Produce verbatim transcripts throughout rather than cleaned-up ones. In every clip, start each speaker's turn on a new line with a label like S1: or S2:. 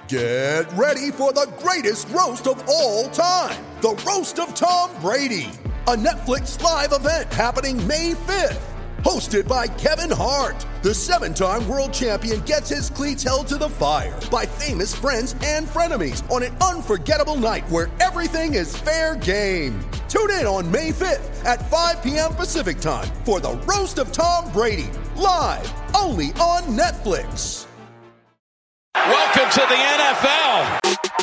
S1: Get ready for the greatest roast of all time, the Roast of Tom Brady, a Netflix live event happening May fifth. Hosted by Kevin Hart, the seven-time world champion gets his cleats held to the fire by famous friends and frenemies on an unforgettable night where everything is fair game. Tune in on May fifth at five p.m. Pacific time for the Roast of Tom Brady, live only on Netflix.
S2: Welcome to the N F L.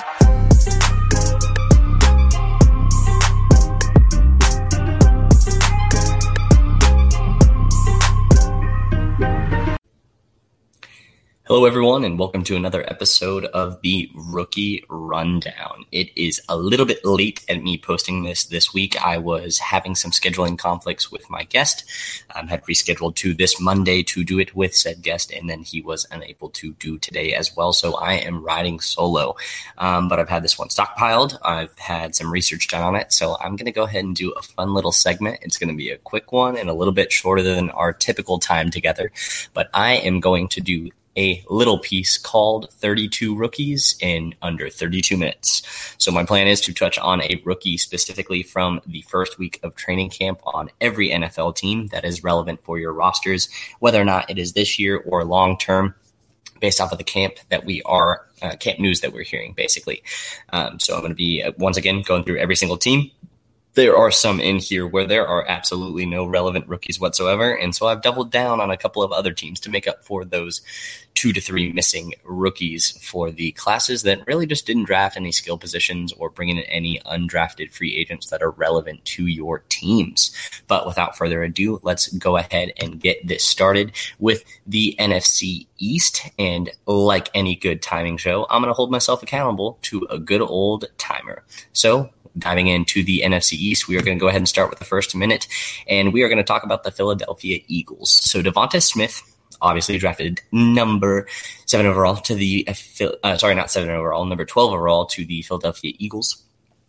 S3: Hello, everyone, and welcome to another episode of the Rookie Rundown. It is a little bit late at me posting this this week. I was having some scheduling conflicts with my guest. I um, had rescheduled to this Monday to do it with said guest, and then he was unable to do today as well, so I am riding solo. Um, but I've had this one stockpiled. I've had some research done on it, so I'm going to go ahead and do a fun little segment. It's going to be a quick one and a little bit shorter than our typical time together, but I am going to do a little piece called thirty-two Rookies in under thirty-two minutes. So my plan is to touch on a rookie specifically from the first week of training camp on every N F L team that is relevant for your rosters, whether or not it is this year or long term, based off of the camp that we are, uh, camp news that we're hearing, basically. Um, so I'm going to be, uh, once again, going through every single team. There are some in here where there are absolutely no relevant rookies whatsoever, and so I've doubled down on a couple of other teams to make up for those two to three missing rookies for the classes that really just didn't draft any skill positions or bring in any undrafted free agents that are relevant to your teams. But without further ado, let's go ahead and get this started with the N F C East, and like any good timing show, I'm going to hold myself accountable to a good old timer. So diving into the N F C East, we are going to go ahead and start with the first minute, and we are going to talk about the Philadelphia Eagles. So Devonta Smith, obviously drafted number seven overall to the, uh, sorry, not seven overall, number twelve overall to the Philadelphia Eagles,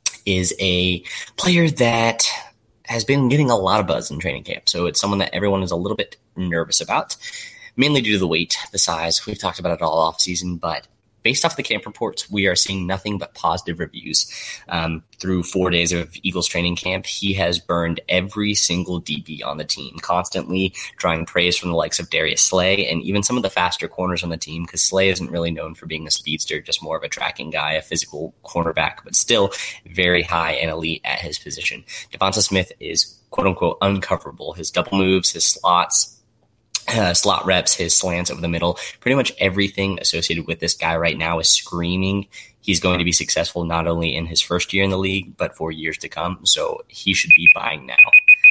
S3: is a player that has been getting a lot of buzz in training camp. So it's someone that everyone is a little bit nervous about, mainly due to the weight, the size. We've talked about it all offseason, but based off the camp reports, we are seeing nothing but positive reviews. Um, through four days of Eagles training camp, he has burned every single D B on the team, constantly drawing praise from the likes of Darius Slay and even some of the faster corners on the team, because Slay isn't really known for being a speedster, just more of a tracking guy, a physical cornerback, but still very high and elite at his position. Devonta Smith is quote-unquote uncoverable. His double moves, his slots, Uh, slot reps, his slants over the middle, pretty much everything associated with this guy right now is screaming he's going to be successful not only in his first year in the league, but for years to come. So he should be buying now.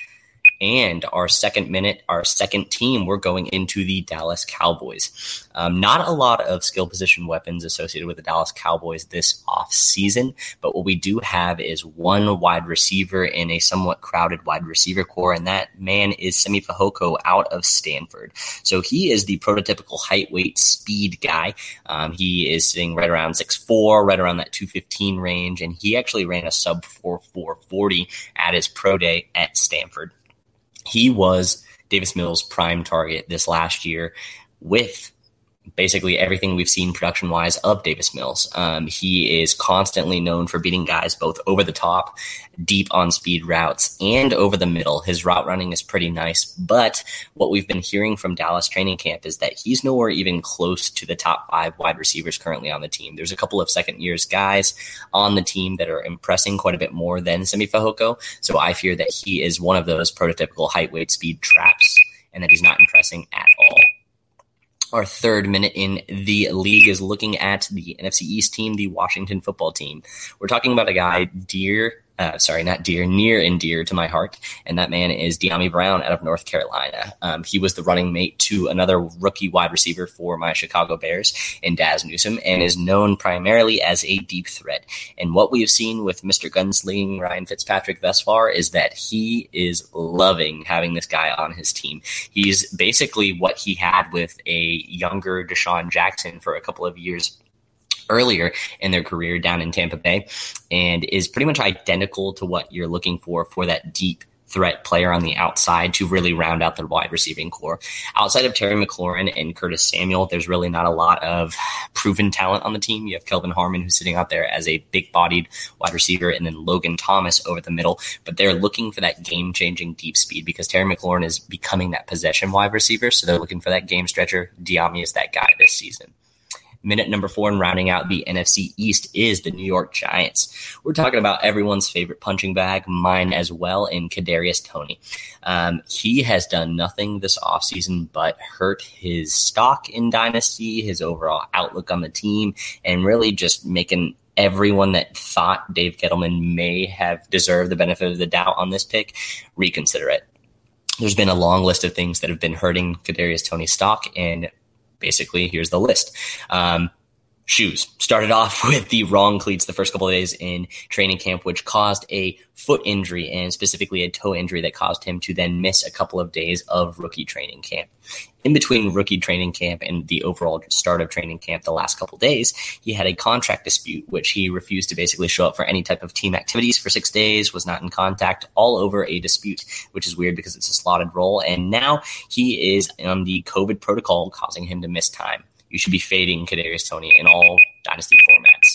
S3: And our second minute, our second team, we're going into the Dallas Cowboys. Um, not a lot of skill position weapons associated with the Dallas Cowboys this offseason, but what we do have is one wide receiver in a somewhat crowded wide receiver core, and that man is Simi Fehoko out of Stanford. So he is the prototypical height, weight, speed guy. Um, he is sitting right around six foot four, right around that two fifteen range, and he actually ran a sub four four forty at his pro day at Stanford. He was Davis Mills' prime target this last year with basically everything we've seen production-wise of Davis Mills. Um, he is constantly known for beating guys both over the top, deep on speed routes, and over the middle. His route running is pretty nice, but what we've been hearing from Dallas training camp is that he's nowhere even close to the top five wide receivers currently on the team. There's a couple of second-years guys on the team that are impressing quite a bit more than Simi Fehoko, so I fear that he is one of those prototypical height, weight, speed traps, and that he's not impressing at all. Our third minute in the league is looking at the N F C East team, the Washington football team. We're talking about a guy dear, uh, sorry, not dear, near and dear to my heart, and that man is Dyami Brown out of North Carolina. Um, he was the running mate to another rookie wide receiver for my Chicago Bears in Daz Newsome, and is known primarily as a deep threat. And what we have seen with Mister Gunslinging Ryan Fitzpatrick thus far is that he is loving having this guy on his team. He's basically what he had with a younger Deshaun Jackson for a couple of years earlier in their career down in Tampa Bay, and is pretty much identical to what you're looking for for that deep threat player on the outside to really round out their wide receiving core. Outside of Terry McLaurin and Curtis Samuel, there's really not a lot of proven talent on the team. You have Kelvin Harmon, who's sitting out there as a big-bodied wide receiver, and then Logan Thomas over the middle. But they're looking for that game-changing deep speed because Terry McLaurin is becoming that possession wide receiver, so they're looking for that game stretcher. Diami is that guy this season. Minute number four and rounding out the N F C East is the New York Giants. We're talking about everyone's favorite punching bag, mine as well, in Kadarius Toney. Um, he has done nothing this offseason but hurt his stock in Dynasty, his overall outlook on the team, and really just making everyone that thought Dave Gettleman may have deserved the benefit of the doubt on this pick reconsider it. There's been a long list of things that have been hurting Kadarius Toney's stock, and basically, here's the list. Um, shoes. Started off with the wrong cleats the first couple of days in training camp, which caused a foot injury and specifically a toe injury that caused him to then miss a couple of days of rookie training camp. In between rookie training camp and the overall start of training camp the last couple of days, he had a contract dispute, which he refused to basically show up for any type of team activities for six days, was not in contact, all over a dispute, which is weird because it's a slotted role. And now he is on the COVID protocol, causing him to miss time. You should be fading Kadarius Toney in all dynasty formats.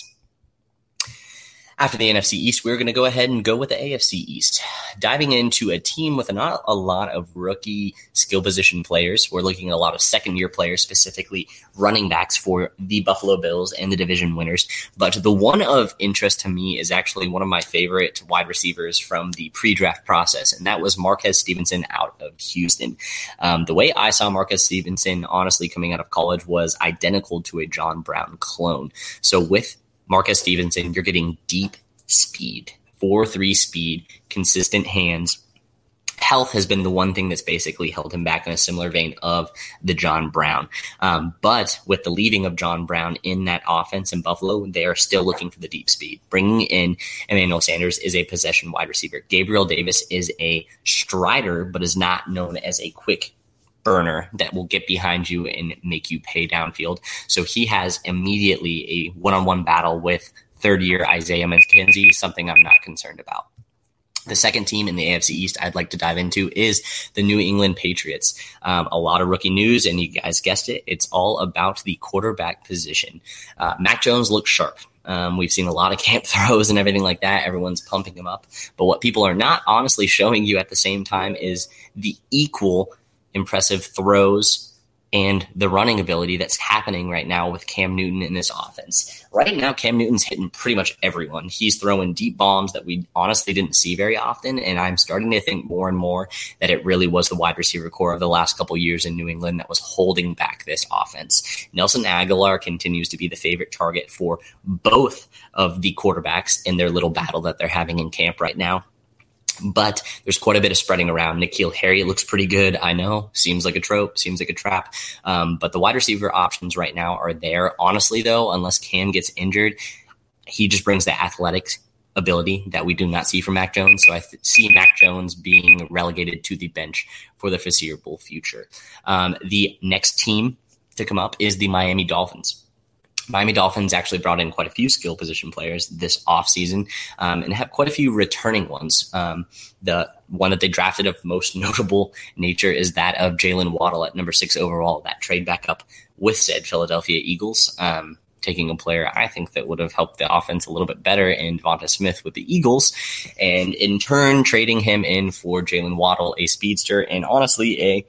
S3: After the N F C East, we're going to go ahead and go with the A F C East. Diving into a team with not a lot of rookie skill position players. We're looking at a lot of second-year players, specifically running backs for the Buffalo Bills and the division winners. But the one of interest to me is actually one of my favorite wide receivers from the pre-draft process, and that was Marquez Stevenson out of Houston. Um, the way I saw Marquez Stevenson, honestly, coming out of college was identical to a John Brown clone. So with Marquez Stevenson, you're getting deep speed, four three speed, consistent hands. Health has been the one thing that's basically held him back in a similar vein of the John Brown. Um, but with the leaving of John Brown in that offense in Buffalo, they are still looking for the deep speed. Bringing in Emmanuel Sanders is a possession wide receiver. Gabriel Davis is a strider, but is not known as a quick burner that will get behind you and make you pay downfield. So he has immediately a one-on-one battle with third-year Isaiah McKenzie, something I'm not concerned about. The second team in the A F C East I'd like to dive into is the New England Patriots. Um, a lot of rookie news, and you guys guessed it, it's all about the quarterback position. Uh, Mac Jones looks sharp. Um, we've seen a lot of camp throws and everything like that. Everyone's pumping him up. But what people are not honestly showing you at the same time is the equal impressive throws and the running ability that's happening right now with Cam Newton in this offense. Right now, Cam Newton's hitting pretty much everyone. He's throwing deep bombs that we honestly didn't see very often, and I'm starting to think more and more that it really was the wide receiver core of the last couple years in New England that was holding back this offense. Nelson Aguilar continues to be the favorite target for both of the quarterbacks in their little battle that they're having in camp right now. But there's quite a bit of spreading around. N'Keal Harry looks pretty good. I know. Seems like a trope. Seems like a trap. Um, but the wide receiver options right now are there. Honestly, though, unless Cam gets injured, he just brings the athletic ability that we do not see from Mac Jones. So I th- see Mac Jones being relegated to the bench for the foreseeable future. Um, the next team to come up is the Miami Dolphins. Miami Dolphins actually brought in quite a few skill position players this offseason um, and have quite a few returning ones. Um, the one that they drafted of most notable nature is that of Jalen Waddle at number six overall, that trade back up with said Philadelphia Eagles, um, taking a player I think that would have helped the offense a little bit better in Devonta Smith with the Eagles, and in turn trading him in for Jalen Waddle, a speedster, and honestly a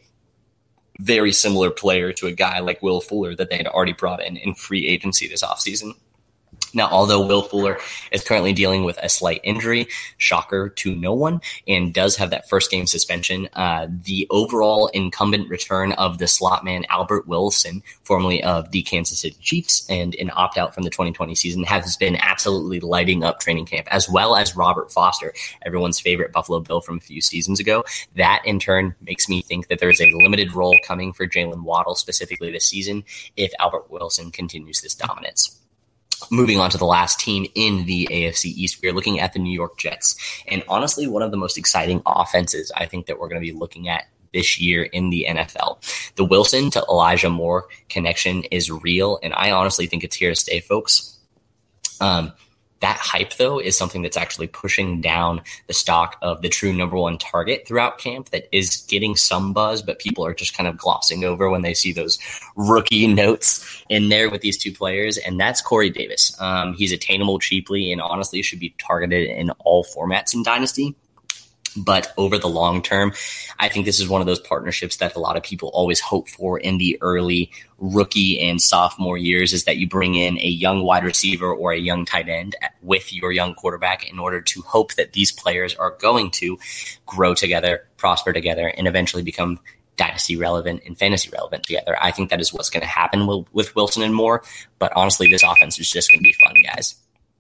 S3: very similar player to a guy like Will Fuller that they had already brought in in free agency this offseason. Now, although Will Fuller is currently dealing with a slight injury, shocker to no one, and does have that first game suspension, uh, the overall incumbent return of the slot man Albert Wilson, formerly of the Kansas City Chiefs and an opt-out from the twenty twenty season, has been absolutely lighting up training camp, as well as Robert Foster, everyone's favorite Buffalo Bill from a few seasons ago. That, in turn, makes me think that there's a limited role coming for Jalen Waddle specifically this season if Albert Wilson continues this dominance. Moving on to the last team in the A F C East, we are looking at the New York Jets. And honestly, one of the most exciting offenses I think that we're going to be looking at this year in the N F L. The Wilson to Elijah Moore connection is real, and I honestly think it's here to stay, folks. Um, That hype, though, is something that's actually pushing down the stock of the true number one target throughout camp that is getting some buzz, but people are just kind of glossing over when they see those rookie notes in there with these two players, and that's Corey Davis. Um, he's attainable cheaply and honestly should be targeted in all formats in Dynasty. But over the long term, I think this is one of those partnerships that a lot of people always hope for in the early rookie and sophomore years, is that you bring in a young wide receiver or a young tight end with your young quarterback in order to hope that these players are going to grow together, prosper together, and eventually become dynasty relevant and fantasy relevant together. I think that is what's going to happen with Wilson and Moore. But honestly, this offense is just going to be fun, guys.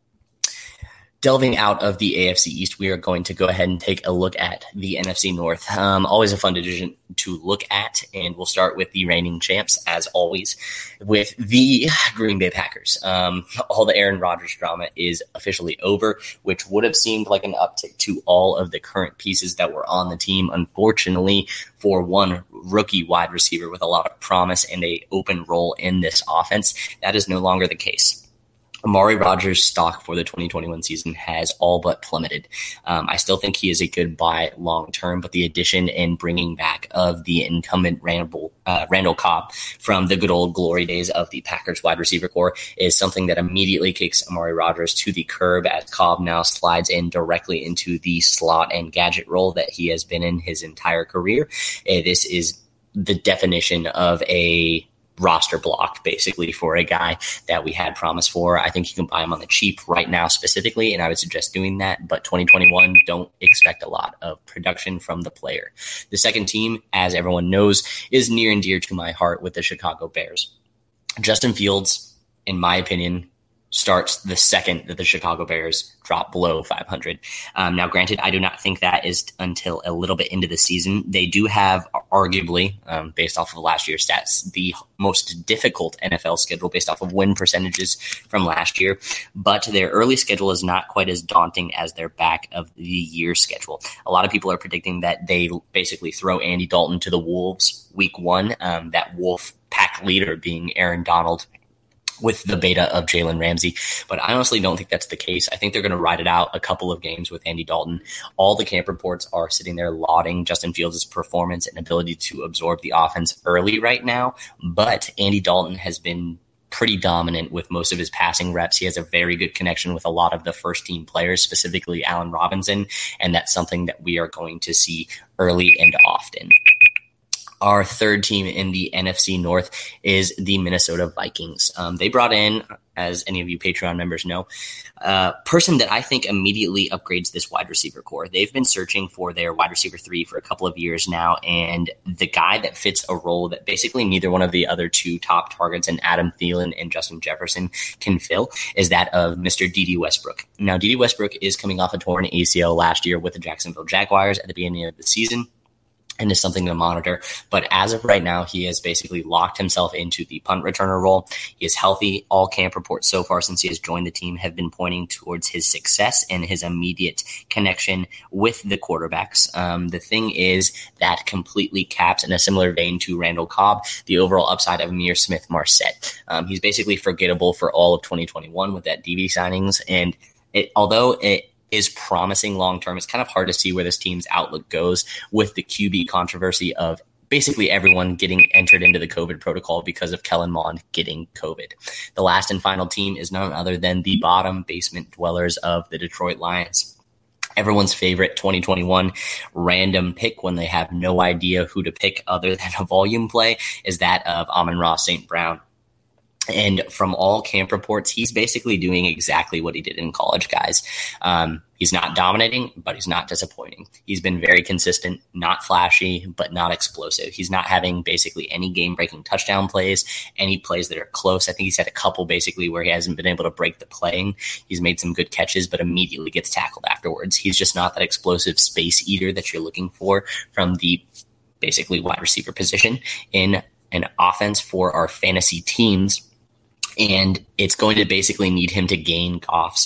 S3: Delving out of the A F C East, we are going to go ahead and take a look at the N F C North. Um, always a fun division to look at, and we'll start with the reigning champs, as always, with the Green Bay Packers. Um, all the Aaron Rodgers drama is officially over, which would have seemed like an uptick to all of the current pieces that were on the team. Unfortunately, for one rookie wide receiver with a lot of promise and a open role in this offense, that is no longer the case. Amari Rodgers' stock for the twenty twenty-one season has all but plummeted. Um, I still think he is a good buy long term, but the addition and bringing back of the incumbent Randall, uh, Randall Cobb from the good old glory days of the Packers wide receiver core is something that immediately kicks Amari Rodgers to the curb, as Cobb now slides in directly into the slot and gadget role that he has been in his entire career. Uh, this is the definition of a roster block, basically, for a guy that we had promise for. I think you can buy him on the cheap right now specifically, and I would suggest doing that. But twenty twenty-one, don't expect a lot of production from the player. The second team, as everyone knows, is near and dear to my heart with the Chicago Bears. Justin Fields, in my opinion, starts the second that the Chicago Bears drop below five hundred. Um, now, granted, I do not think that is until a little bit into the season. They do have, arguably, um, based off of last year's stats, the most difficult N F L schedule based off of win percentages from last year. But their early schedule is not quite as daunting as their back of the year schedule. A lot of people are predicting that they basically throw Andy Dalton to the Wolves week one, um, that Wolf pack leader being Aaron Donald, with the beta of Jalen Ramsey. But I honestly don't think that's the case. I think they're going to ride it out a couple of games with Andy Dalton. All the camp reports are sitting there lauding Justin Fields' performance and ability to absorb the offense early right now. But Andy Dalton has been pretty dominant with most of his passing reps. He has a very good connection with a lot of the first team players, specifically Allen Robinson. And that's something that we are going to see early and often. Our third team in the N F C North is the Minnesota Vikings. Um, they brought in, as any of you Patreon members know, a person that I think immediately upgrades this wide receiver core. They've been searching for their wide receiver three for a couple of years now, and the guy that fits a role that basically neither one of the other two top targets in Adam Thielen and Justin Jefferson can fill is that of Mister Dede Westbrook. Now, Dede Westbrook is coming off a torn A C L last year with the Jacksonville Jaguars at the beginning of the season, and is something to monitor. But as of right now, he has basically locked himself into the punt returner role. He is healthy. All camp reports so far since he has joined the team have been pointing towards his success and his immediate connection with the quarterbacks. Um, the thing is that completely caps, in a similar vein to Randall Cobb, the overall upside of Ihmir Smith-Marsette. Um, he's basically forgettable for all of twenty twenty-one with that D B signings. And it, although it is promising long-term, it's kind of hard to see where this team's outlook goes with the Q B controversy of basically everyone getting entered into the COVID protocol because of Kellen Mond getting COVID. The last and final team is none other than the bottom basement dwellers of the Detroit Lions. Everyone's favorite twenty twenty-one random pick when they have no idea who to pick other than a volume play is that of Amon-Ra Saint Brown. And from all camp reports, he's basically doing exactly what he did in college, guys. Um, he's not dominating, but he's not disappointing. He's been very consistent, not flashy, but not explosive. He's not having basically any game-breaking touchdown plays, any plays that are close. I think he's had a couple basically where he hasn't been able to break the playing. He's made some good catches, but immediately gets tackled afterwards. He's just not that explosive space eater that you're looking for from the basically wide receiver position in an offense for our fantasy teams. And it's going to basically need him to gain Goff's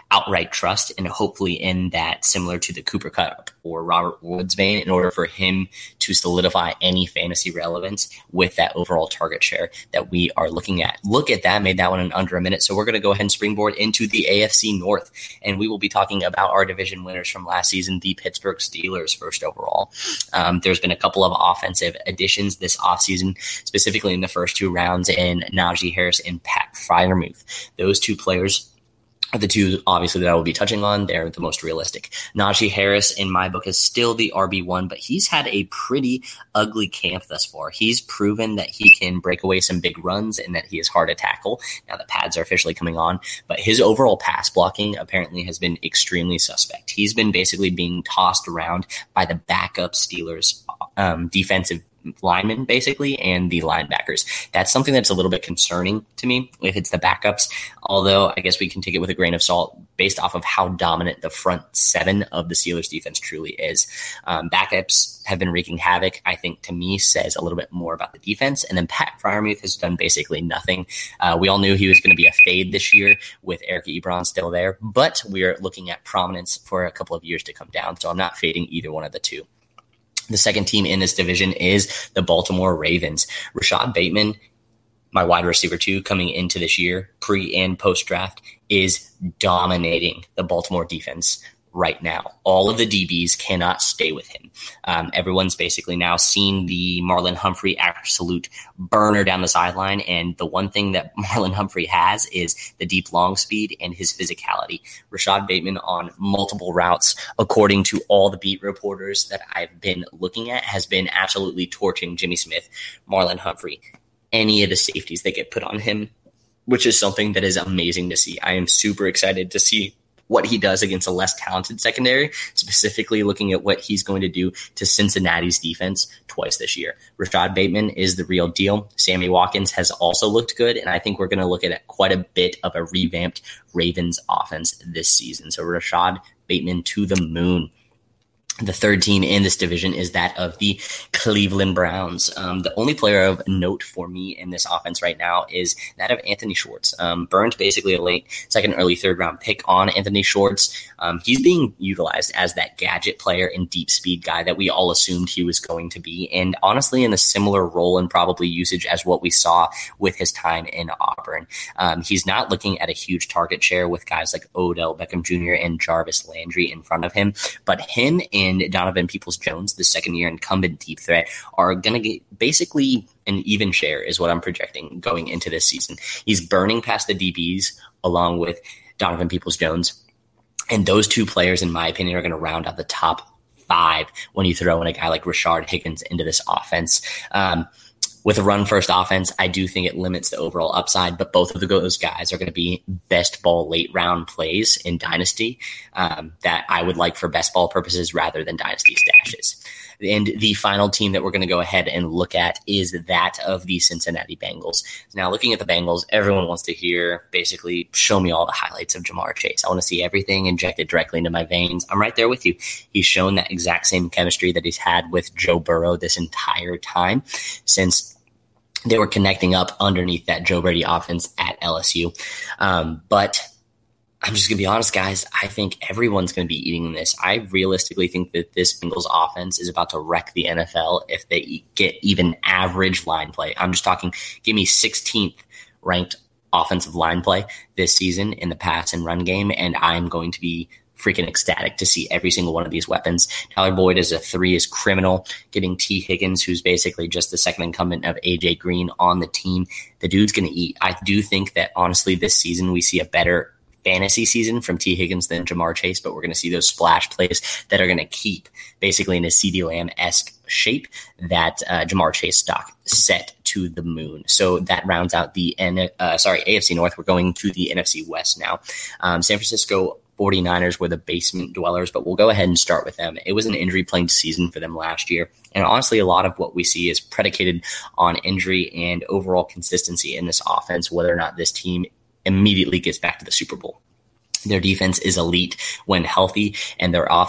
S3: outright trust, and hopefully in that, similar to the Cooper Kupp or Robert Woods vein, in order for him to solidify any fantasy relevance with that overall target share that we are looking at. Look at that, made that one in under a minute. So we're going to go ahead and springboard into the A F C North, and we will be talking about our division winners from last season, the Pittsburgh Steelers, first overall. Um, there's been a couple of offensive additions this offseason, specifically in the first two rounds in Najee Harris and Pat Freiermuth. Those two players are the two, obviously, that I will be touching on. They're the most realistic. Najee Harris, in my book, is still the R B one, but he's had a pretty ugly camp thus far. He's proven that he can break away some big runs and that he is hard to tackle. Now the pads are officially coming on, but his overall pass blocking apparently has been extremely suspect. He's been basically being tossed around by the backup Steelers um, defensive linemen, basically, and the linebackers. That's something that's a little bit concerning to me if it's the backups, although I guess we can take it with a grain of salt based off of how dominant the front seven of the Steelers defense truly is. Um, backups have been wreaking havoc, I think, to me, says a little bit more about the defense. And then Pat Freiermuth has done basically nothing. Uh, we all knew he was going to be a fade this year with Eric Ebron still there, but we're looking at prominence for a couple of years to come down, so I'm not fading either one of the two. The second team in this division is the Baltimore Ravens. Rashad Bateman, my wide receiver two, coming into this year, pre and post draft, is dominating the Baltimore defense right now. All of the D Bs cannot stay with him. Um, everyone's basically now seen the Marlon Humphrey absolute burner down the sideline, and the one thing that Marlon Humphrey has is the deep long speed and his physicality. Rashad Bateman on multiple routes, according to all the beat reporters that I've been looking at, has been absolutely torching Jimmy Smith, Marlon Humphrey, any of the safeties that get put on him, which is something that is amazing to see. I am super excited to see what he does against a less talented secondary, specifically looking at what he's going to do to Cincinnati's defense twice this year. Rashad Bateman is the real deal. Sammy Watkins has also looked good, and I think we're going to look at quite a bit of a revamped Ravens offense this season. So Rashad Bateman to the moon. The third team in this division is that of the Cleveland Browns. Um, the only player of note for me in this offense right now is that of Anthony Schwartz. Um, burned basically a late second, early third round pick on Anthony Schwartz. Um, he's being utilized as that gadget player and deep speed guy that we all assumed he was going to be. And honestly, in a similar role and probably usage as what we saw with his time in Auburn. Um, he's not looking at a huge target share with guys like Odell Beckham Junior and Jarvis Landry in front of him, but him and And Donovan Peoples-Jones, the second-year incumbent deep threat, are going to get basically an even share is what I'm projecting going into this season. He's burning past the D Bs along with Donovan Peoples-Jones. And those two players, in my opinion, are going to round out the top five when you throw in a guy like Rashard Higgins into this offense. Um, With a run-first offense, I do think it limits the overall upside, but both of those guys are going to be best ball late-round plays in Dynasty um, that I would like for best ball purposes rather than Dynasty stashes. And the final team that we're going to go ahead and look at is that of the Cincinnati Bengals. Now, looking at the Bengals, everyone wants to hear, basically, show me all the highlights of Jamar Chase. I want to see everything injected directly into my veins. I'm right there with you. He's shown that exact same chemistry that he's had with Joe Burrow this entire time since they were connecting up underneath that Joe Brady offense at L S U. Um, but I'm just going to be honest, guys. I think everyone's going to be eating this. I realistically think that this Bengals offense is about to wreck the N F L if they get even average line play. I'm just talking, give me sixteenth ranked offensive line play this season in the pass and run game, and I'm going to be freaking ecstatic to see every single one of these weapons. Tyler Boyd as a three is criminal. Getting T. Higgins, who's basically just the second incumbent of A J Green on the team. The dude's going to eat. I do think that, honestly, this season we see a better fantasy season from T. Higgins than Jamar Chase, but we're going to see those splash plays that are going to keep basically in a CeeDee Lamb-esque shape that uh, Jamar Chase stock set to the moon. So that rounds out the N- uh, sorry A F C North. We're going to the N F C West now. Um, San Francisco forty-niners were the basement dwellers, but we'll go ahead and start with them. It was an injury-plagued season for them last year, and honestly, a lot of what we see is predicated on injury and overall consistency in this offense, whether or not this team immediately gets back to the Super Bowl. Their defense is elite when healthy, and their offense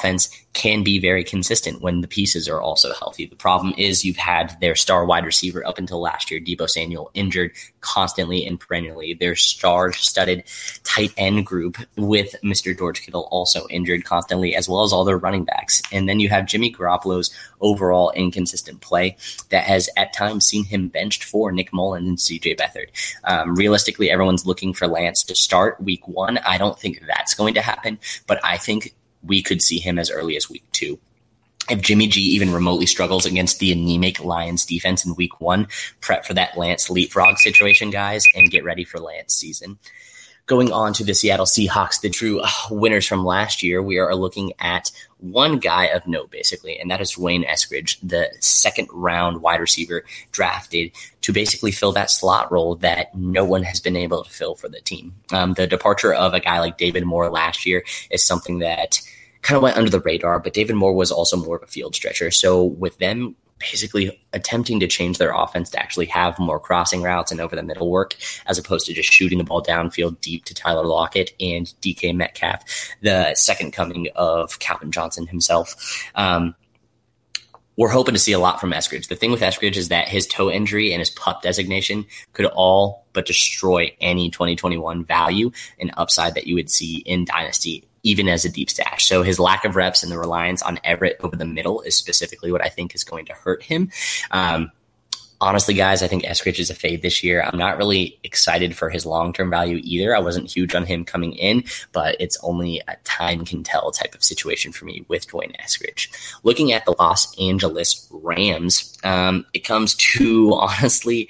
S3: can be very consistent when the pieces are also healthy. The problem is you've had their star wide receiver up until last year, Deebo Samuel, injured constantly and perennially. Their star-studded tight end group with Mister George Kittle also injured constantly, as well as all their running backs. And then you have Jimmy Garoppolo's overall inconsistent play that has at times seen him benched for Nick Mullins and C J Beathard. Um, realistically, everyone's looking for Lance to start week one. I don't think that's going to happen, but I think we could see him as early as week two. If Jimmy G even remotely struggles against the anemic Lions defense in week one, prep for that Lance leapfrog situation, guys, and get ready for Lance season. Going on to the Seattle Seahawks, the true winners from last year, we are looking at one guy of note, basically, and that is Dwayne Eskridge, the second-round wide receiver drafted to basically fill that slot role that no one has been able to fill for the team. Um, the departure of a guy like David Moore last year is something that kind of went under the radar, but David Moore was also more of a field stretcher. So with them basically attempting to change their offense to actually have more crossing routes and over the middle work, as opposed to just shooting the ball downfield deep to Tyler Lockett and D K Metcalf, the second coming of Calvin Johnson himself. Um, we're hoping to see a lot from Eskridge. The thing with Eskridge is that his toe injury and his PUP designation could all but destroy any twenty twenty-one value and upside that you would see in Dynasty, even as a deep stash. So his lack of reps and the reliance on Everett over the middle is specifically what I think is going to hurt him. Um, honestly, guys, I think Eskridge is a fade this year. I'm not really excited for his long-term value either. I wasn't huge on him coming in, but it's only a time can tell type of situation for me with Dwayne Eskridge. Looking at the Los Angeles Rams, um, it comes to, honestly,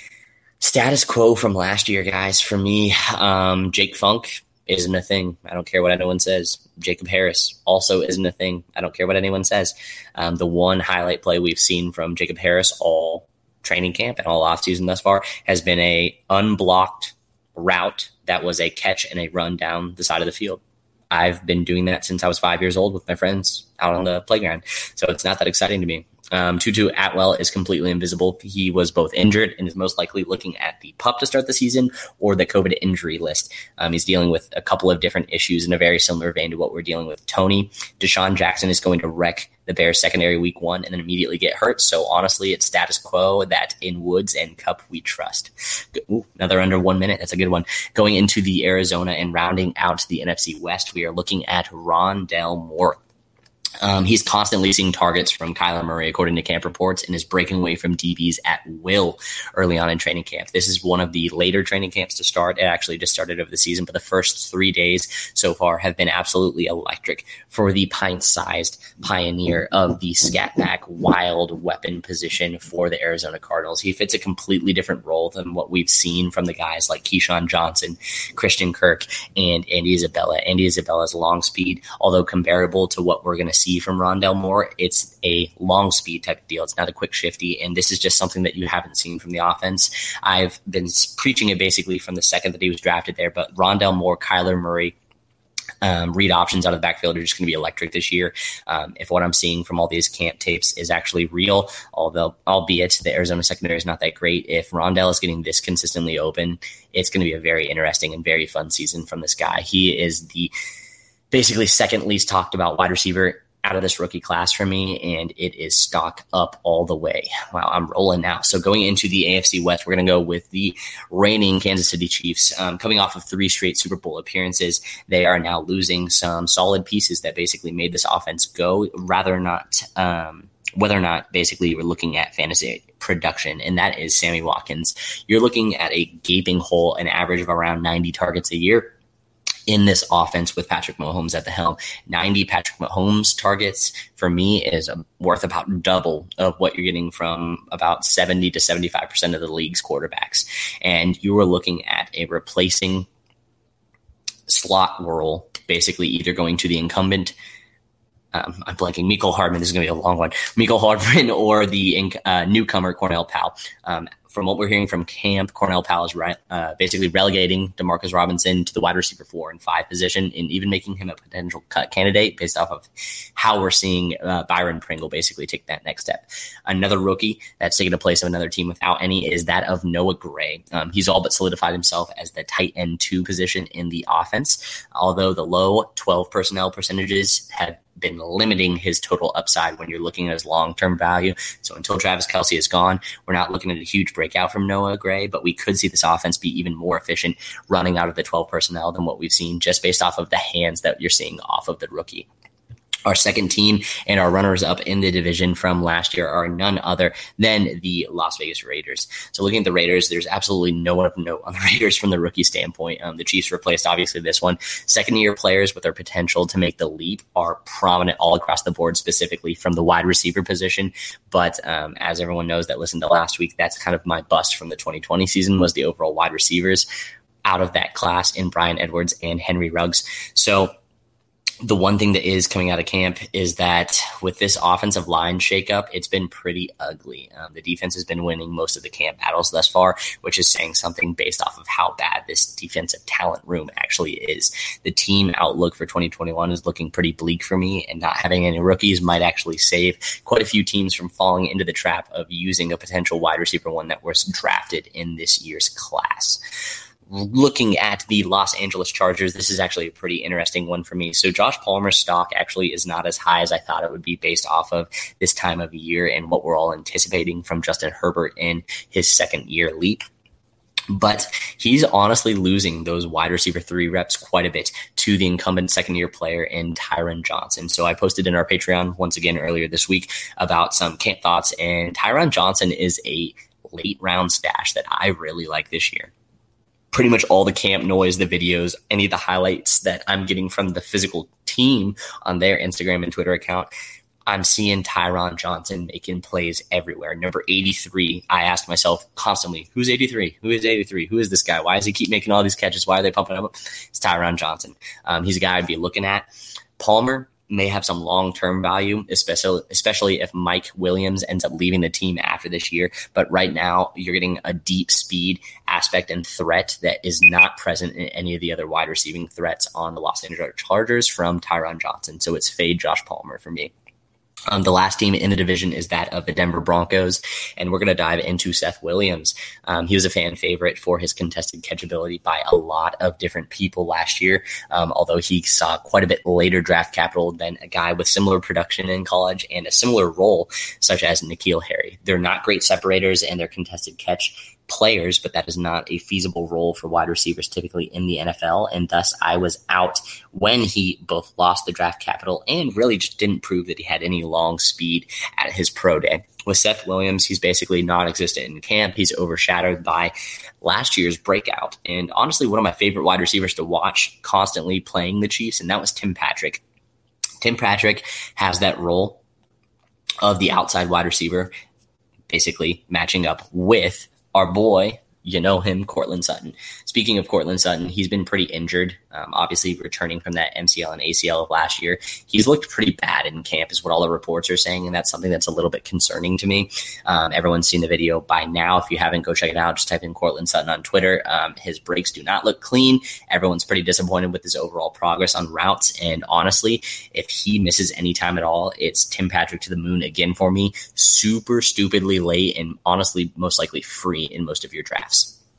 S3: status quo from last year, guys. For me, um, Jake Funk isn't a thing. I don't care what anyone says. Jacob Harris also isn't a thing. I don't care what anyone says. Um, the one highlight play we've seen from Jacob Harris all training camp and all offseason thus far has been a unblocked route that was a catch and a run down the side of the field. I've been doing that since I was five years old with my friends out on the playground, so it's not that exciting to me. Um, Tutu Atwell is completely invisible. He was both injured and is most likely looking at the PUP to start the season or the COVID injury list. Um, he's dealing with a couple of different issues in a very similar vein to what we're dealing with Tony. Deshaun Jackson is going to wreck the Bears secondary week one and then immediately get hurt. So honestly, it's status quo that in Woods and Kupp we trust. Ooh, another under one minute. That's a good one. Going into the Arizona and rounding out the N F C West, we are looking at Rondale Moore. Um, he's constantly seeing targets from Kyler Murray, according to camp reports, and is breaking away from D Bs at will early on in training camp. This is one of the later training camps to start. It actually just started over the season, but the first three days so far have been absolutely electric for the pint-sized pioneer of the scat back wild weapon position for the Arizona Cardinals. He fits a completely different role than what we've seen from the guys like Keyshawn Johnson, Christian Kirk, and Andy Isabella. Andy Isabella's long speed, although comparable to what we're going to see from Rondale Moore, it's a long speed type of deal. It's not a quick shifty, and this is just something that you haven't seen from the offense. I've been preaching it basically from the second that he was drafted there, but Rondale Moore, Kyler Murray, um, read options out of the backfield are just going to be electric this year. Um, if what I'm seeing from all these camp tapes is actually real, although albeit the Arizona secondary is not that great, if Rondale is getting this consistently open, it's going to be a very interesting and very fun season from this guy. He is the basically second least talked about wide receiver out of this rookie class for me, and it is stock up all the way. Wow, I'm rolling now. So going into the A F C West, we're going to go with the reigning Kansas City Chiefs. Um, coming off of three straight Super Bowl appearances, they are now losing some solid pieces that basically made this offense go, rather not um, whether or not basically we're looking at fantasy production, and that is Sammy Watkins. You're looking at a gaping hole, an average of around ninety targets a year in this offense with Patrick Mahomes at the helm. ninety Patrick Mahomes targets for me is worth about double of what you're getting from about seventy to seventy-five percent of the league's quarterbacks. And you are looking at a replacing slot role, basically either going to the incumbent, um, I'm blanking, Mecole Hardman, this is going to be a long one, Mecole Hardman or the uh, newcomer Cornell Powell. Um, from what we're hearing from camp, Cornell Powell is re- uh, basically relegating Demarcus Robinson to the wide receiver four and five position, and even making him a potential cut candidate based off of how we're seeing uh, Byron Pringle basically take that next step. Another rookie that's taking the place of another team without any is that of Noah Gray. Um, he's all but solidified himself as the tight end two position in the offense, although the low twelve personnel percentages have been limiting his total upside when you're looking at his long-term value. So until Travis Kelce is gone, we're not looking at a huge breakout from Noah Gray, but we could see this offense be even more efficient running out of the twelve personnel than what we've seen just based off of the hands that you're seeing off of the rookie. Our second team and our runners-up in the division from last year are none other than the Las Vegas Raiders. So looking at the Raiders, there's absolutely no one of note on the Raiders from the rookie standpoint. Um, the Chiefs replaced, obviously, this one. Second-year players with their potential to make the leap are prominent all across the board, specifically from the wide receiver position. But um, as everyone knows that listened to last week, that's kind of my bust from the twenty twenty season was the overall wide receivers out of that class in Bryan Edwards and Henry Ruggs. So the one thing that is coming out of camp is that with this offensive line shakeup, it's been pretty ugly. Um, the defense has been winning most of the camp battles thus far, which is saying something based off of how bad this defensive talent room actually is. The team outlook for twenty twenty-one is looking pretty bleak for me, and not having any rookies might actually save quite a few teams from falling into the trap of using a potential wide receiver one that was drafted in this year's class. Looking at the Los Angeles Chargers, this is actually a pretty interesting one for me. So Josh Palmer's stock actually is not as high as I thought it would be based off of this time of year and what we're all anticipating from Justin Herbert in his second year leap. But he's honestly losing those wide receiver three reps quite a bit to the incumbent second-year player in Tyron Johnson. So I posted in our Patreon once again earlier this week about some camp thoughts, and Tyron Johnson is a late-round stash that I really like this year. Pretty much all the camp noise, the videos, any of the highlights that I'm getting from the physical team on their Instagram and Twitter account, I'm seeing Tyron Johnson making plays everywhere. Number eighty-three, I asked myself constantly, who's eighty-three? Who is eighty-three? Who is this guy? Why does he keep making all these catches? Why are they pumping him up? It's Tyron Johnson. Um, he's a guy I'd be looking at. Palmer may have some long-term value, especially especially if Mike Williams ends up leaving the team after this year. But right now, you're getting a deep speed aspect and threat that is not present in any of the other wide receiving threats on the Los Angeles Chargers from Tyron Johnson. So it's fade Josh Palmer for me. Um, the last team in the division is that of the Denver Broncos, and we're going to dive into Seth Williams. Um, he was a fan favorite for his contested catchability by a lot of different people last year, um, although he saw quite a bit later draft capital than a guy with similar production in college and a similar role, such as N'Keal Harry. They're not great separators, and they're contested catch players, but that is not a feasible role for wide receivers typically in the N F L, and thus I was out when he both lost the draft capital and really just didn't prove that he had any long speed at his pro day. With Seth Williams, he's basically non-existent in camp. He's overshadowed by last year's breakout, and honestly one of my favorite wide receivers to watch constantly playing the Chiefs, and that was Tim Patrick. Tim Patrick has that role of the outside wide receiver, basically matching up with our boy, you know him, Courtland Sutton. Speaking of Courtland Sutton, he's been pretty injured, um, obviously returning from that M C L and A C L of last year. He's looked pretty bad in camp is what all the reports are saying, and that's something that's a little bit concerning to me. Um, everyone's seen the video by now. If you haven't, go check it out. Just type in Courtland Sutton on Twitter. Um, his breaks do not look clean. Everyone's pretty disappointed with his overall progress on routes, and honestly, if he misses any time at all, it's Tim Patrick to the moon again for me. Super stupidly late and honestly most likely free in most of your drafts.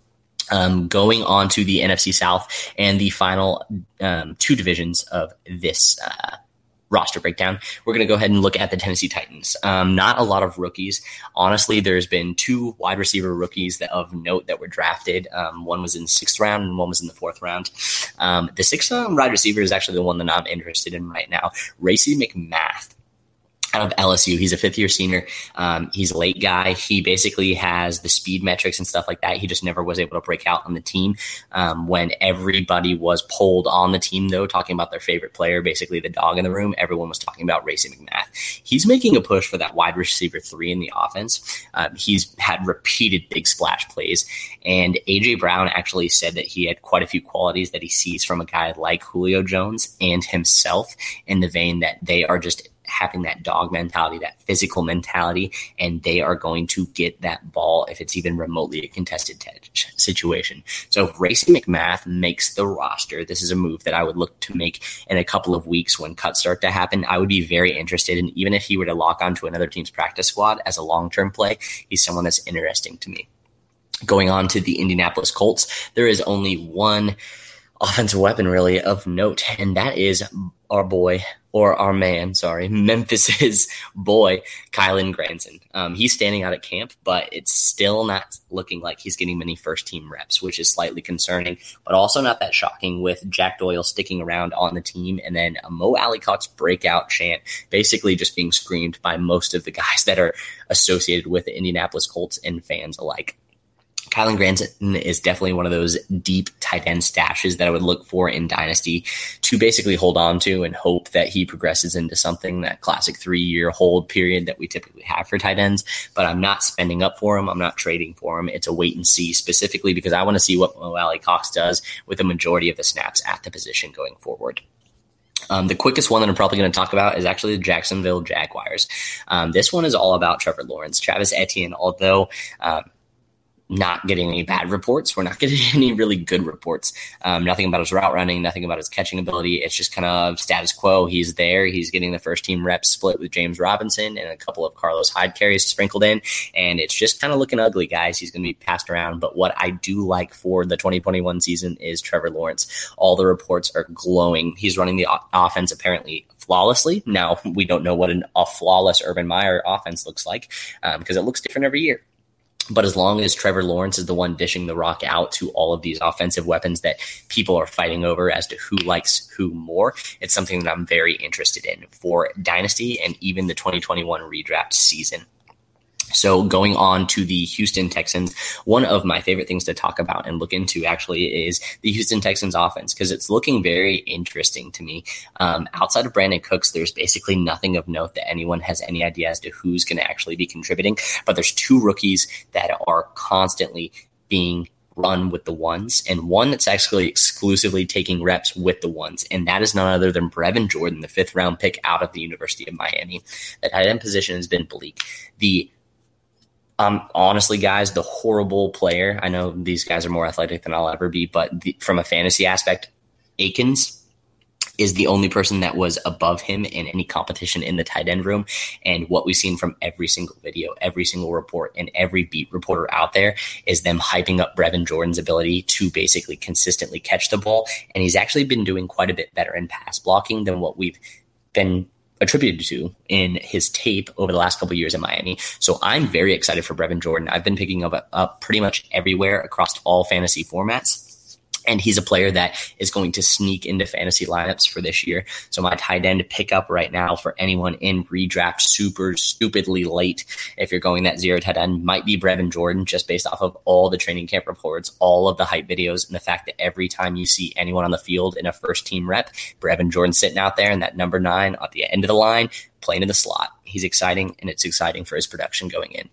S3: Um, going on to the N F C South and the final um, two divisions of this uh, roster breakdown, we're going to go ahead and look at the Tennessee Titans. Um, not a lot of rookies. Honestly, there's been two wide receiver rookies that of note that were drafted. Um, one was in the sixth round and one was in the fourth round. Um, the sixth round wide receiver is actually the one that I'm interested in right now. Racey McMath out of L S U. He's a fifth-year senior. Um, he's a late guy. He basically has the speed metrics and stuff like that. He just never was able to break out on the team. Um, when everybody was polled on the team, though, talking about their favorite player, basically the dog in the room, everyone was talking about Racey McMath. He's making a push for that wide receiver three in the offense. Um, he's had repeated big splash plays, and A J Brown actually said that he had quite a few qualities that he sees from a guy like Julio Jones and himself, in the vein that they are just having that dog mentality, that physical mentality, and they are going to get that ball if it's even remotely a contested t- situation. So if Racey McMath makes the roster, this is a move that I would look to make in a couple of weeks when cuts start to happen. I would be very interested in, even if he were to lock onto another team's practice squad as a long-term play, he's someone that's interesting to me. Going on to the Indianapolis Colts, there is only one offensive weapon really of note, and that is our boy, or our man, sorry, Memphis's boy, Kylen Granson. Um, he's standing out at camp, but it's still not looking like he's getting many first-team reps, which is slightly concerning, but also not that shocking with Jack Doyle sticking around on the team and then a Mo Alley-Cox breakout chant basically just being screamed by most of the guys that are associated with the Indianapolis Colts and fans alike. Kylen Granson is definitely one of those deep tight end stashes that I would look for in Dynasty to basically hold on to and hope that he progresses into something, that classic three-year hold period that we typically have for tight ends. But I'm not spending up for him. I'm not trading for him. It's a wait and see, specifically because I want to see what Mo Alley-Cox does with the majority of the snaps at the position going forward. Um, the quickest one that I'm probably going to talk about is actually the Jacksonville Jaguars. Um, this one is all about Trevor Lawrence. Travis Etienne, although um, not getting any bad reports. We're not getting any really good reports. Um, nothing about his route running, nothing about his catching ability. It's just kind of status quo. He's there. He's getting the first team reps split with James Robinson and a couple of Carlos Hyde carries sprinkled in. And it's just kind of looking ugly, guys. He's going to be passed around. But what I do like for the twenty twenty-one season is Trevor Lawrence. All the reports are glowing. He's running the o- offense apparently flawlessly. Now, we don't know what an, a flawless Urban Meyer offense looks like because um, it looks different every year. But as long as Trevor Lawrence is the one dishing the rock out to all of these offensive weapons that people are fighting over as to who likes who more, it's something that I'm very interested in for Dynasty and even the twenty twenty-one redraft season. So going on to the Houston Texans, one of my favorite things to talk about and look into actually is the Houston Texans offense, because it's looking very interesting to me. Um, outside of Brandon Cooks, there's basically nothing of note that anyone has any idea as to who's going to actually be contributing. But there's two rookies that are constantly being run with the ones, and one that's actually exclusively taking reps with the ones, and that is none other than Brevin Jordan, the fifth round pick out of the University of Miami. The tight end position has been bleak. The Um, honestly, guys, the horrible player, I know these guys are more athletic than I'll ever be, but the, from a fantasy aspect, Akins is the only person that was above him in any competition in the tight end room. And what we've seen from every single video, every single report, and every beat reporter out there is them hyping up Brevin Jordan's ability to basically consistently catch the ball. And he's actually been doing quite a bit better in pass blocking than what we've been attributed to in his tape over the last couple of years in Miami. So I'm very excited for Brevin Jordan. I've been picking up, up pretty much everywhere across all fantasy formats. And he's a player that is going to sneak into fantasy lineups for this year. So my tight end pickup right now for anyone in redraft super stupidly late, if you're going that zero tight end, might be Brevin Jordan, just based off of all the training camp reports, all of the hype videos, and the fact that every time you see anyone on the field in a first team rep, Brevin Jordan sitting out there in that number nine at the end of the line, playing in the slot. He's exciting, and it's exciting for his production going in.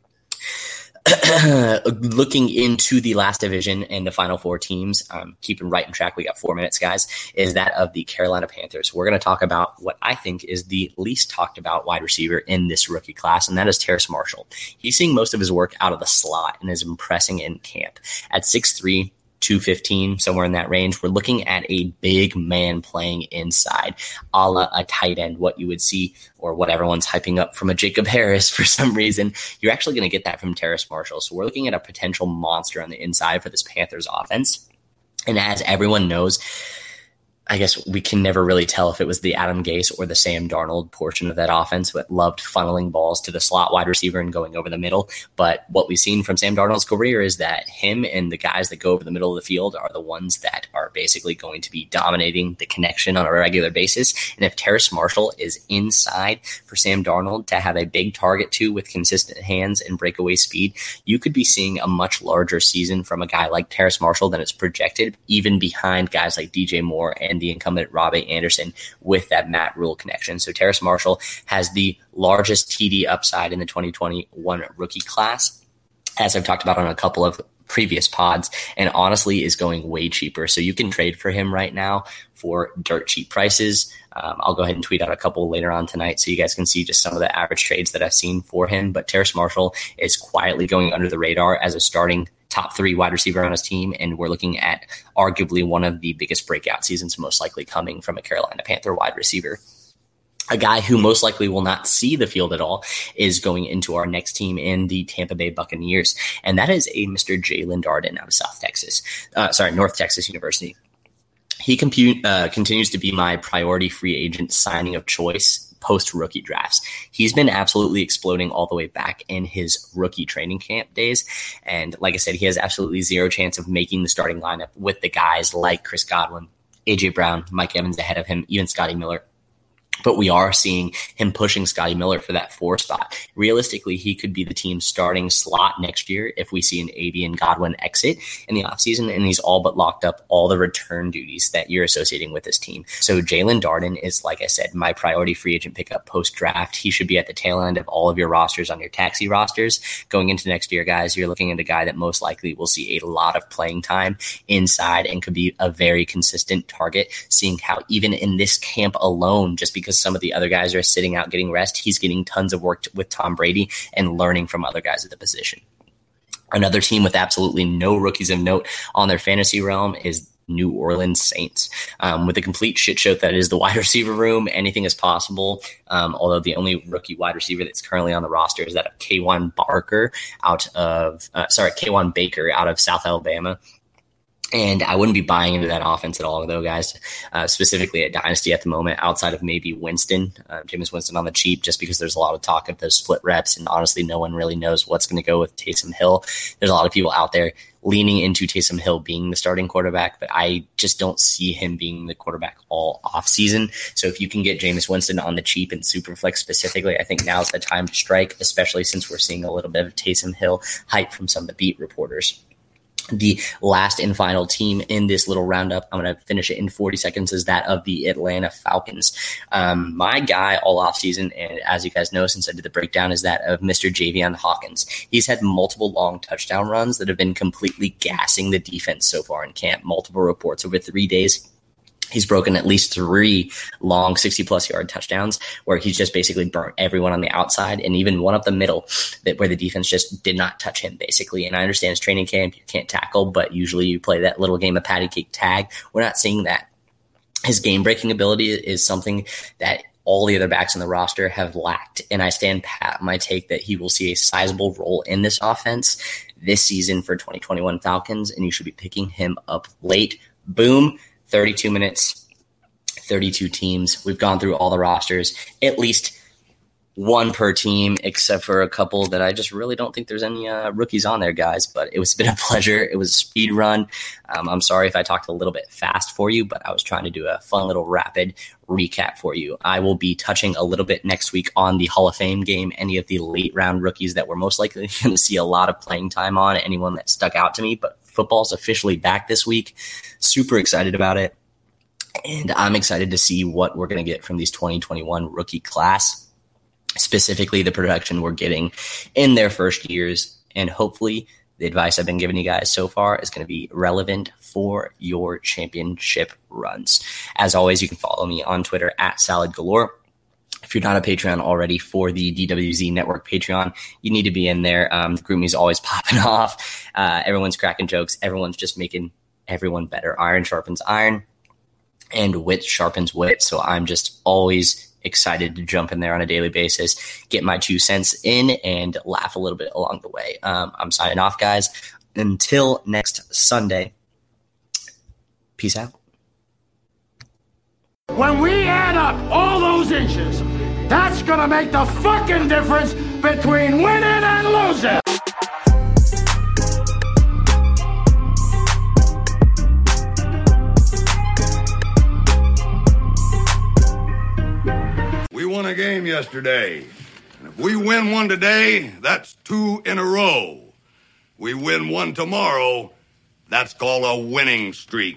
S3: Looking into the last division and the final four teams, um, keeping right in track, we got four minutes, guys, is that of the Carolina Panthers. We're going to talk about what I think is the least talked about wide receiver in this rookie class, and that is Terrace Marshall. He's seeing most of his work out of the slot and is impressing in camp. At six three, two fifteen, somewhere in that range, we're looking at a big man playing inside, a la a tight end, what you would see, or what everyone's hyping up from a Jacob Harris for some reason. You're actually going to get that from Terrace Marshall. So we're looking at a potential monster on the inside for this Panthers offense. And as everyone knows, I guess we can never really tell if it was the Adam Gase or the Sam Darnold portion of that offense that loved funneling balls to the slot wide receiver and going over the middle. But what we've seen from Sam Darnold's career is that him and the guys that go over the middle of the field are the ones that are basically going to be dominating the connection on a regular basis. And if Terrace Marshall is inside for Sam Darnold to have a big target to with consistent hands and breakaway speed, you could be seeing a much larger season from a guy like Terrace Marshall than it's projected, even behind guys like D J Moore and the incumbent Robbie Anderson with that Matt Rule connection. So Terrace Marshall has the largest T D upside in the twenty twenty-one rookie class. As I've talked about on a couple of previous pods, and honestly is going way cheaper. So you can trade for him right now for dirt cheap prices. Um, I'll go ahead and tweet out a couple later on tonight so you guys can see just some of the average trades that I've seen for him. But Terrace Marshall is quietly going under the radar as a starting top three wide receiver on his team, and we're looking at arguably one of the biggest breakout seasons most likely coming from a Carolina Panther wide receiver. A guy who most likely will not see the field at all is going into our next team in the Tampa Bay Buccaneers, and that is a Mister Jaelon Darden out of South Texas, uh, sorry, North Texas University. He compute, uh, continues to be my priority free agent signing of choice post-rookie drafts. He's been absolutely exploding all the way back in his rookie training camp days, and like I said, he has absolutely zero chance of making the starting lineup with the guys like Chris Godwin, A J Brown, Mike Evans ahead of him, even Scotty Miller. But we are seeing him pushing Scotty Miller for that four spot. Realistically, he could be the team's starting slot next year if we see an A B and Godwin exit in the offseason, and he's all but locked up all the return duties that you're associating with this team. So Jaelon Darden is, like I said, my priority free agent pickup post-draft. He should be at the tail end of all of your rosters on your taxi rosters. Going into next year, guys, you're looking at a guy that most likely will see a lot of playing time inside and could be a very consistent target, seeing how even in this camp alone, just because because some of the other guys are sitting out getting rest, he's getting tons of work with Tom Brady and learning from other guys at the position. Another team with absolutely no rookies of note on their fantasy realm is New Orleans Saints. Um, with a complete shit show that is the wide receiver room, anything is possible. Um, although the only rookie wide receiver that's currently on the roster is that of K'Wan Barker out of, uh, sorry, K'Wan Baker out of South Alabama. And I wouldn't be buying into that offense at all, though, guys, uh, specifically at Dynasty at the moment, outside of maybe Winston, uh, Jameis Winston on the cheap, just because there's a lot of talk of those split reps. And honestly, no one really knows what's going to go with Taysom Hill. There's a lot of people out there leaning into Taysom Hill being the starting quarterback, but I just don't see him being the quarterback all offseason. So if you can get Jameis Winston on the cheap and Superflex specifically, I think now's the time to strike, especially since we're seeing a little bit of Taysom Hill hype from some of the beat reporters. The last and final team in this little roundup, I'm going to finish it in forty seconds, is that of the Atlanta Falcons. Um, my guy all offseason, and as you guys know since I did the breakdown, is that of Mister Javion Hawkins. He's had multiple long touchdown runs that have been completely gassing the defense so far in camp. Multiple reports over three days. He's broken at least three long sixty-plus yard touchdowns where he's just basically burnt everyone on the outside and even one up the middle that where the defense just did not touch him, basically. And I understand it's training camp, you can't tackle, but usually you play that little game of patty cake tag. We're not seeing that. His game-breaking ability is something that all the other backs on the roster have lacked, and I stand pat my take that he will see a sizable role in this offense this season for twenty twenty-one Falcons, and you should be picking him up late. Boom. thirty-two minutes, thirty-two teams. We've gone through all the rosters, at least one per team, except for a couple that I just really don't think there's any uh, rookies on there, guys. But it was been a pleasure. It was a speed run. Um, I'm sorry if I talked a little bit fast for you, but I was trying to do a fun little rapid recap for you. I will be touching a little bit next week on the Hall of Fame game, any of the late round rookies that we're most likely going to see a lot of playing time on, anyone that stuck out to me. But football's officially back this week. Super excited about it. And I'm excited to see what we're going to get from these twenty twenty-one rookie class, specifically the production we're getting in their first years. And hopefully the advice I've been giving you guys so far is going to be relevant for your championship runs. As always, you can follow me on Twitter at Salad Galore. If you're not a Patreon already for the D W Z Network Patreon, you need to be in there. Um, the GroupMe is always popping off. Uh, everyone's cracking jokes. Everyone's just making everyone better. Iron sharpens iron, and wit sharpens wit. So I'm just always excited to jump in there on a daily basis, get my two cents in, and laugh a little bit along the way. Um, I'm signing off, guys. Until next Sunday, peace out.
S4: When we add up all those inches, that's going to make the fucking difference between winning and losing.
S5: We won a game yesterday. And if we win one today, that's two in a row. We win one tomorrow, that's called a winning streak.